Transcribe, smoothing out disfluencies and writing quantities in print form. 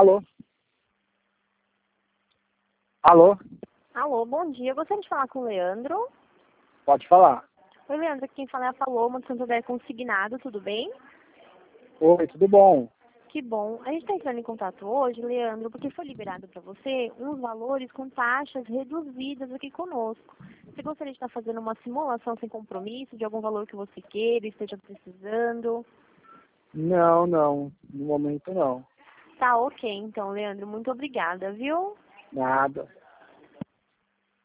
Alô? Alô? Alô, bom dia. Eu gostaria de falar com o Leandro. Pode falar. Oi, Leandro. Quem fala é a Paloma do Santander Consignado, tudo bem? Oi, tudo bom? Que bom. A gente está entrando em contato hoje, Leandro, porque foi liberado para você uns valores com taxas reduzidas aqui conosco. Você gostaria de estar fazendo uma simulação sem compromisso de algum valor que você queira, esteja precisando? Não, no momento não. Tá ok, então, Leandro. Muito obrigada, viu? Nada.